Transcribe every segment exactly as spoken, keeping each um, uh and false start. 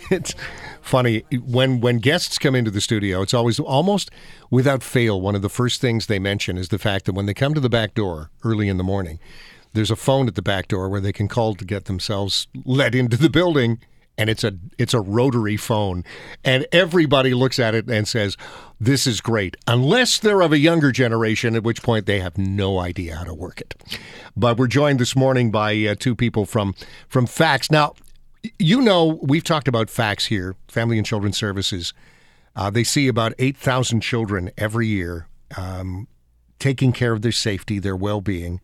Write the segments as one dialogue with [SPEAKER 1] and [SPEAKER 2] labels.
[SPEAKER 1] It's funny. When when guests come into the studio, it's always almost without fail, one of the first things they mention is the fact that when they come to the back door early in the morning, there's a phone at the back door where they can call to get themselves let into the building, and it's a it's a rotary phone. And everybody looks at it and says, this is great, unless they're of a younger generation, at which point they have no idea how to work it. But we're joined this morning by uh, two people from, from FACS. Now, you know, we've talked about FACS here, Family and Children's Services. Uh, they see about eight thousand children every year, um, taking care of their safety, their well-being.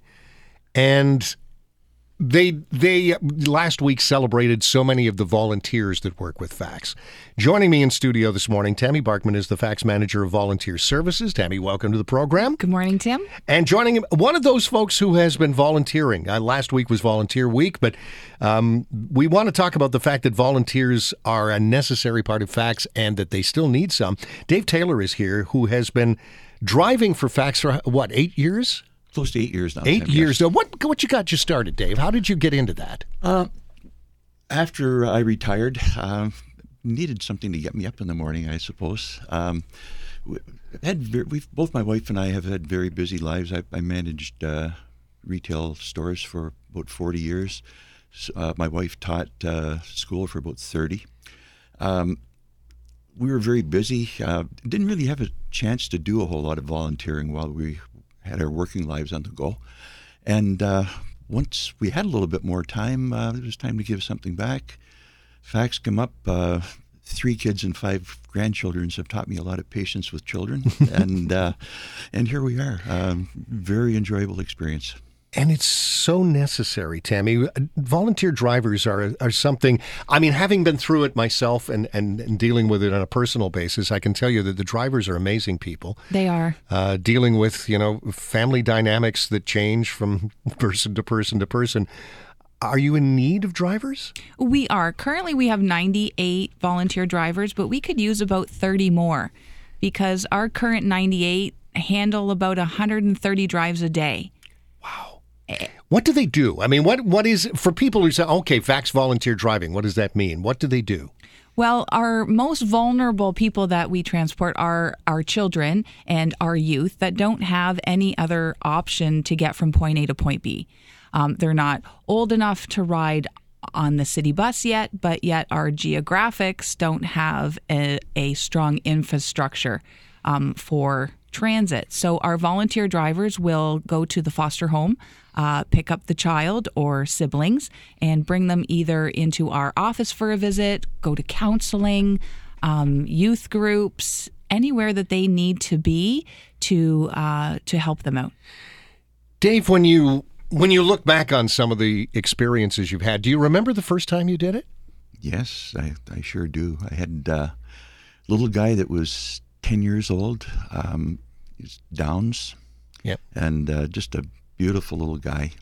[SPEAKER 1] And they they last week celebrated so many of the volunteers that work with FACS. Joining me in studio this morning, Tammy Barkman is the FACS Manager of Volunteer Services. Tammy, welcome to the program.
[SPEAKER 2] Good morning, Tim.
[SPEAKER 1] And joining him, one of those folks who has been volunteering. Uh, last week was Volunteer Week, but um, we want to talk about the fact that volunteers are a necessary part of FACS and that they still need some. Dave Taylor is here, who has been driving for FACS for, what, eight years?
[SPEAKER 3] Close to eight years now.
[SPEAKER 1] Eight
[SPEAKER 3] Tim,
[SPEAKER 1] years.
[SPEAKER 3] yes.
[SPEAKER 1] Now, what what you got you started, Dave? How did you get into that?
[SPEAKER 3] Uh, after I retired, uh, needed something to get me up in the morning, I suppose. Um, we had ve- we've both my wife and I have had very busy lives. I, I managed uh, retail stores for about forty years. So, uh, my wife taught uh, school for about thirty. Um, we were very busy. Uh, didn't really have a chance to do a whole lot of volunteering while we had our working lives on the go. And uh, once we had a little bit more time, uh, it was time to give something back. FACS come up. Uh, three kids and five grandchildren have taught me a lot of patience with children. and uh, and here we are. Um, very enjoyable experience.
[SPEAKER 1] And it's so necessary, Tammy. Volunteer drivers are are something, I mean, having been through it myself and, and, and dealing with it on a personal basis, I can tell you that the drivers are amazing people.
[SPEAKER 2] They are.
[SPEAKER 1] Uh, dealing with, you know, family dynamics that change from person to person to person. Are you in need of drivers?
[SPEAKER 2] We are. Currently, we have ninety-eight volunteer drivers, but we could use about thirty more because our current ninety-eight handle about one hundred thirty drives a day.
[SPEAKER 1] Wow. What do they do? I mean, what what is, for people who say, okay, FACS volunteer driving, what does that mean? What do they do?
[SPEAKER 2] Well, our most vulnerable people that we transport are our children and our youth that don't have any other option to get from point A to point B. Um, they're not old enough to ride on the city bus yet, but yet our geographics don't have a, a strong infrastructure um, for transit. So our volunteer drivers will go to the foster home, uh, pick up the child or siblings, and bring them either into our office for a visit, go to counseling, um, youth groups, anywhere that they need to be to uh, to help them out.
[SPEAKER 1] Dave, when you when you look back on some of the experiences you've had, do you remember the first time you did it?
[SPEAKER 3] Yes, I, I sure do. I had uh, a little guy that was ten years old. Um, he's Downs.
[SPEAKER 1] Yep. And
[SPEAKER 3] uh, just a beautiful little guy.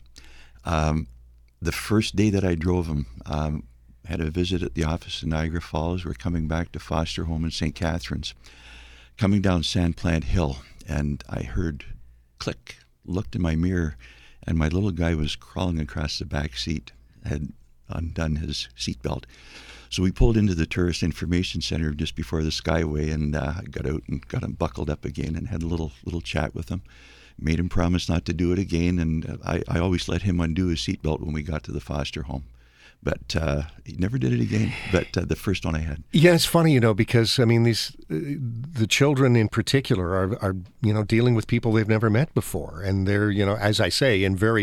[SPEAKER 3] Um, the first day that I drove him, um, had a visit at the office in Niagara Falls. We're coming back to foster home in Saint Catharines, coming down Sandplant Hill, and I heard click, looked in my mirror, and my little guy was crawling across the back seat, had undone his seatbelt. So we pulled into the Tourist Information Center just before the Skyway, and uh, got out and got him buckled up again and had a little little chat with him. Made him promise not to do it again, and I, I always let him undo his seatbelt when we got to the foster home. But uh, he never did it again, but uh, the first one I had.
[SPEAKER 1] Yeah, it's funny, you know, because, I mean, these uh, the children in particular are, are, you know, dealing with people they've never met before. And they're, you know, as I say, in very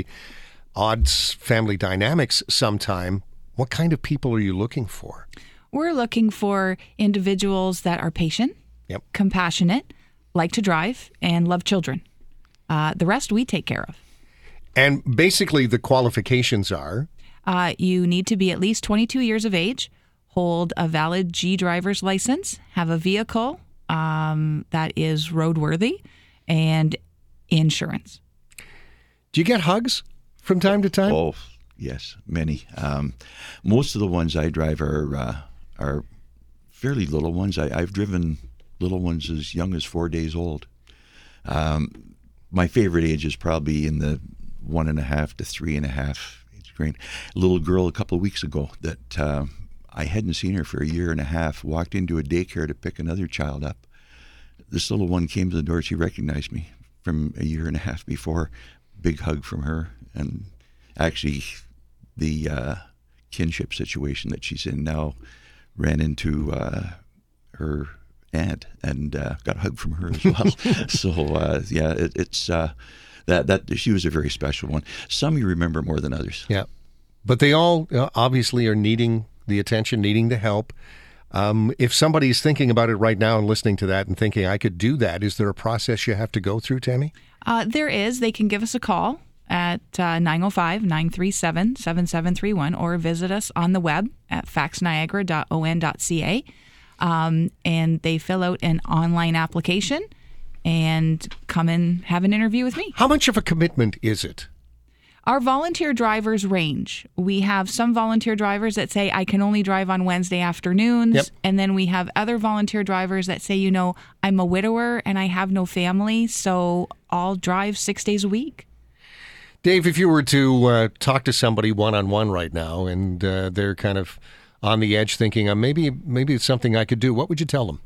[SPEAKER 1] odd family dynamics sometime. What kind of people are you looking for?
[SPEAKER 2] We're looking for individuals that are patient,
[SPEAKER 1] yep.
[SPEAKER 2] compassionate, like to drive, and love children. Uh, the rest we take care of.
[SPEAKER 1] And basically the qualifications are?
[SPEAKER 2] Uh, you need to be at least twenty-two years of age, hold a valid G driver's license, have a vehicle um, that is roadworthy, and insurance.
[SPEAKER 1] Do you get hugs from time to time?
[SPEAKER 3] Oh, yes, many. Um, most of the ones I drive are uh, are fairly little ones. I, I've driven little ones as young as four days old. Um, my favorite age is probably in the one and a half to three and a half age range. A little girl a couple of weeks ago that uh, I hadn't seen her for a year and a half, walked into a daycare to pick another child up. This little one came to the door. She recognized me from a year and a half before. Big hug from her. And actually, the uh, kinship situation that she's in now ran into uh, her aunt and uh, got a hug from her as well. so, uh, yeah, it, it's uh, that, that she was a very special one. Some you remember more than others.
[SPEAKER 1] Yeah. But they all uh, obviously are needing the attention, needing the help. Um, if somebody's thinking about it right now and listening to that and thinking, I could do that, is there a process you have to go through, Tammy?
[SPEAKER 2] Uh, there is. They can give us a call at uh, nine oh five, nine three seven, seven seven three one or visit us on the web at fax niagara dot o n dot c a. Um, and they fill out an online application and come and have an interview with me.
[SPEAKER 1] How much of a commitment is it?
[SPEAKER 2] Our volunteer drivers range. We have some volunteer drivers that say, I can only drive on Wednesday afternoons.
[SPEAKER 1] Yep.
[SPEAKER 2] And then we have other volunteer drivers that say, you know, I'm a widower and I have no family, so I'll drive six days a week.
[SPEAKER 1] Dave, if you were to uh, talk to somebody one-on-one right now and uh, they're kind of on the edge thinking, uh, maybe, maybe it's something I could do, what would you tell them?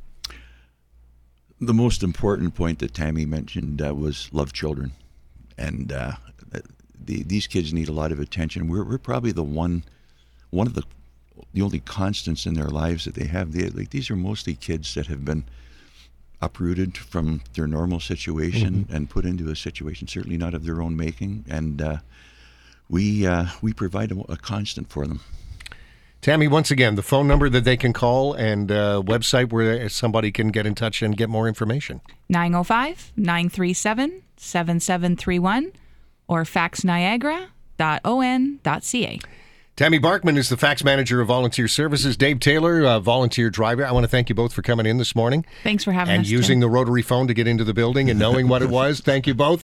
[SPEAKER 3] The most important point that Tammy mentioned uh, was love children. And uh, the, these kids need a lot of attention. We're, we're probably the one, one of the, the only constants in their lives that they have. They, like, these are mostly kids that have been uprooted from their normal situation mm-hmm. and put into a situation certainly not of their own making. And uh, we uh, we provide a, a constant for them.
[SPEAKER 1] Tammy, once again, the phone number that they can call and uh, website where somebody can get in touch and get more information.
[SPEAKER 2] nine oh five, nine three seven, seven seven three one or fax niagara dot o n dot c a.
[SPEAKER 1] Tammy Barkman is the fax manager of Volunteer Services. Dave Taylor, uh, volunteer driver. I want to thank you both for coming in this morning.
[SPEAKER 2] Thanks for having
[SPEAKER 1] and
[SPEAKER 2] us.
[SPEAKER 1] And using
[SPEAKER 2] Tim.
[SPEAKER 1] the rotary phone to get into the building and knowing what it was. Thank you both.